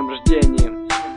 днем рождения.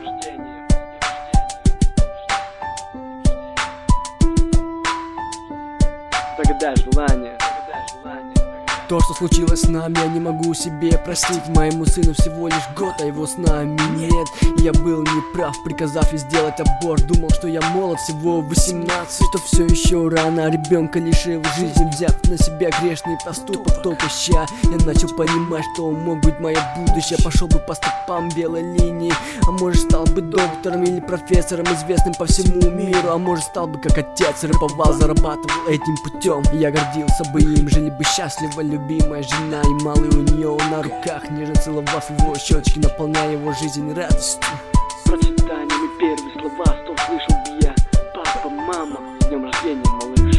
Загадай желание. То, что случилось с нами, я не могу себе простить. Моему сыну всего лишь год, а его с нами нет. И я был неправ, приказав ей сделать аборт. Думал, что я молод, всего 18, что все еще рано. Ребенка лишил жизни, взяв на себя грешный поступок. Только ща я начал понимать, что мог быть мое будущее. Пошел бы по стопам белой линии, а может стал бы доктором или профессором, известным по всему миру. А может стал бы как отец, рэповал, зарабатывал этим путем. Я гордился бы им, жили бы счастливо, любимая жена и малый у нее на руках, нежно целовав его щечки, наполняя его жизнь радостью. Процветанием и первые слова, что услышал бы я: папа, мама, с днем рождения, малыш.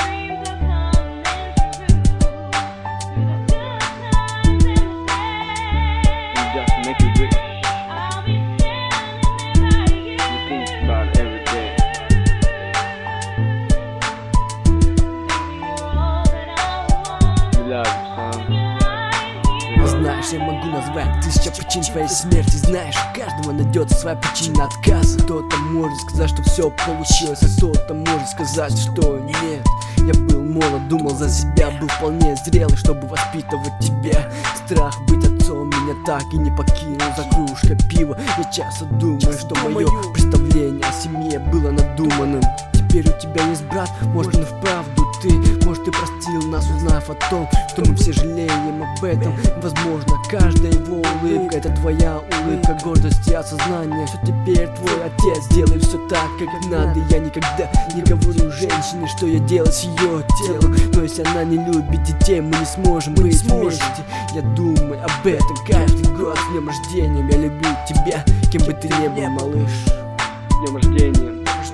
Just make a wish. You think about it every day. We love you, son. Знаешь, я могу назвать 1000 причин твоей смерти. Знаешь, у каждого найдется своя причина отказа. Кто-то может сказать, что все получилось, а кто-то может сказать, что нет. Я был молод, думал за себя, был вполне зрелый, чтобы воспитывать тебя. Страх быть отцом меня так и не покинул. За кружкой пива я часто думаю, что мое представление о семье было надуманным. Теперь у тебя есть брат, может он вправду ты. Может ты простил нас, узнав о том, что мы все жалеем об этом. Возможно, каждая его улыбка — это твоя улыбка гордости и осознания, что теперь твой отец. Делай все так, как надо. Я никогда не говорю женщине, что я делаю с ее телом. Но если она не любит детей, мы не сможем быть вместе. Я думаю об этом каждый год. С днем рождения, я люблю тебя, кем бы ты ни был, малыш. С днем рождения.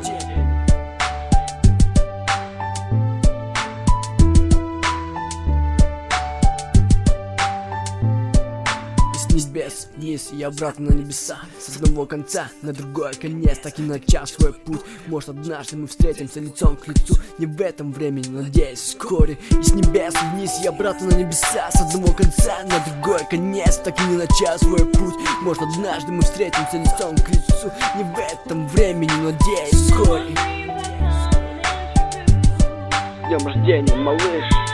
С небес вниз и обратно на небеса, с одного конца на другой конец, так и начав свой путь. Может, однажды мы встретимся лицом к лицу, не в этом времени, надеюсь, вскоре. И с небес вниз и обратно на небеса, с одного конца на другой конец, так и не начав свой путь. Может, однажды мы встретимся лицом к лицу, не в этом времени, надеюсь, вскоре. С днем рождения, малыш.